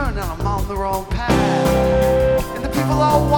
turn and I'm on the wrong path. And the people all